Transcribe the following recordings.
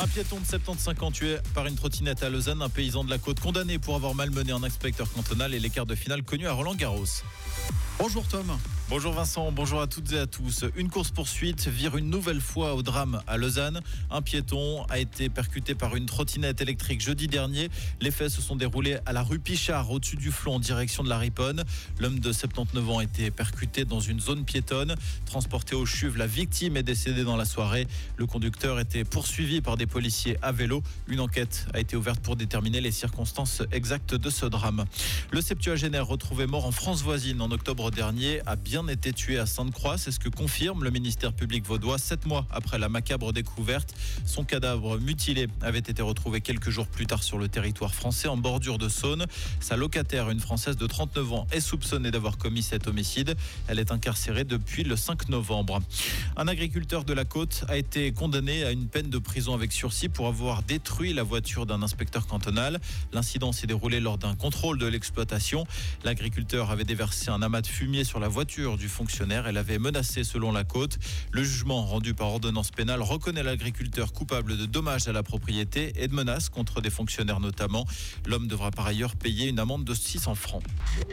Un piéton de 75 ans tué par une trottinette à Lausanne, un paysan de la Côte condamné pour avoir malmené un inspecteur cantonal et les quarts de finale connus à Roland-Garros. Bonjour Tom. Bonjour Vincent, bonjour à toutes et à tous. Une course-poursuite vire une nouvelle fois au drame à Lausanne. Un piéton a été percuté par une trottinette électrique jeudi dernier. Les faits se sont déroulés à la rue Pichard, au-dessus du Flon, en direction de la Riponne. L'homme de 79 ans a été percuté dans une zone piétonne. Transporté au CHUV, la victime est décédée dans la soirée. Le conducteur était poursuivi par des policiers à vélo. Une enquête a été ouverte pour déterminer les circonstances exactes de ce drame. Le septuagénaire retrouvé mort en France voisine en octobre dernier a bien été tué à Sainte-Croix. C'est ce que confirme le ministère public vaudois 7 mois après la macabre découverte. Son cadavre mutilé avait été retrouvé quelques jours plus tard sur le territoire français en bordure de Saône. Sa locataire, une Française de 39 ans, est soupçonnée d'avoir commis cet homicide. Elle est incarcérée depuis le 5 novembre. Un agriculteur de la Côte a été condamné à une peine de prison avec sursis pour avoir détruit la voiture d'un inspecteur cantonal. L'incident s'est déroulé lors d'un contrôle de l'exploitation. L'agriculteur avait déversé un amas de fumier sur la voiture du fonctionnaire. Elle avait menacé selon la Côte. Le jugement rendu par ordonnance pénale reconnaît l'agriculteur coupable de dommages à la propriété et de menaces contre des fonctionnaires notamment. L'homme devra par ailleurs payer une amende de 600 francs.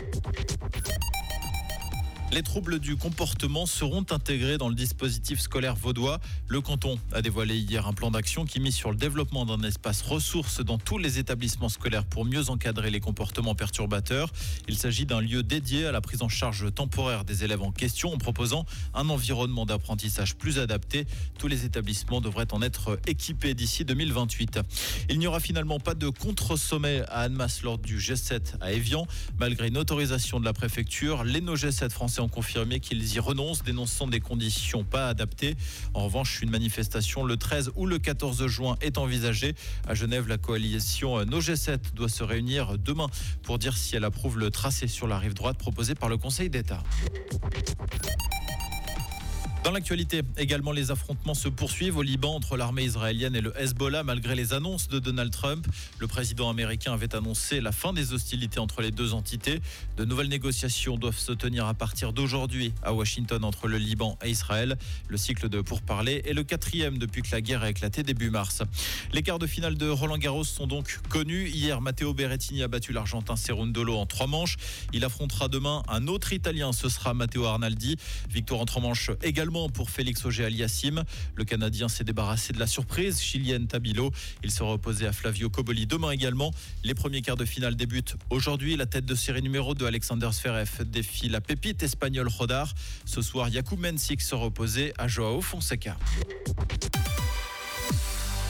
Les troubles du comportement seront intégrés dans le dispositif scolaire vaudois. Le canton a dévoilé hier un plan d'action qui mise sur le développement d'un espace ressources dans tous les établissements scolaires pour mieux encadrer les comportements perturbateurs. Il s'agit d'un lieu dédié à la prise en charge temporaire des élèves en question en proposant un environnement d'apprentissage plus adapté. Tous les établissements devraient en être équipés d'ici 2028. Il n'y aura finalement pas de contre-sommet à Annemasse lors du G7 à Évian. Malgré une autorisation de la préfecture, les no G7 français ont confirmé qu'ils y renoncent, dénonçant des conditions pas adaptées. En revanche, une manifestation le 13 ou le 14 juin est envisagée. À Genève, la coalition No G7 doit se réunir demain pour dire si elle approuve le tracé sur la rive droite proposé par le Conseil d'État. Dans l'actualité, également, les affrontements se poursuivent au Liban entre l'armée israélienne et le Hezbollah malgré les annonces de Donald Trump. Le président américain avait annoncé la fin des hostilités entre les deux entités. De nouvelles négociations doivent se tenir à partir d'aujourd'hui à Washington entre le Liban et Israël. Le cycle de pourparlers est le 4e depuis que la guerre a éclaté début mars. Les quarts de finale de Roland-Garros sont donc connus. Hier, Matteo Berrettini a battu l'Argentin Cerundolo en 3 manches. Il affrontera demain un autre Italien, ce sera Matteo Arnaldi. Victoire en 3 manches également pour Félix Auger-Aliassime. Le Canadien s'est débarrassé de la surprise chilienne Tabilo. Il sera opposé à Flavio Cobolli demain également. Les premiers quarts de finale débutent aujourd'hui. La tête de série numéro 2, Alexander Zverev, défie la pépite espagnole Rodar. Ce soir, Jakub Mensik sera opposé à Joao Fonseca.